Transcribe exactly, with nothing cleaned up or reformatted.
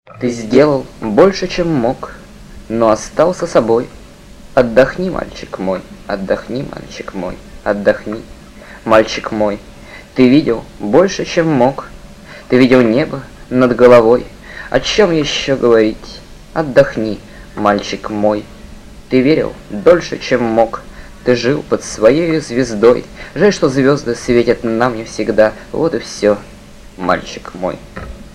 Ты сделал больше, чем мог, но остался собой. Отдохни, мальчик мой, отдохни, мальчик мой, отдохни, мальчик мой. Ты видел больше, чем мог. Ты видел небо над головой. О чем еще говорить? Отдохни, мальчик мой. Ты верил дольше, чем мог. Ты жил под своей звездой. Жаль, что звезды светят нам не всегда. Вот и все, мальчик мой.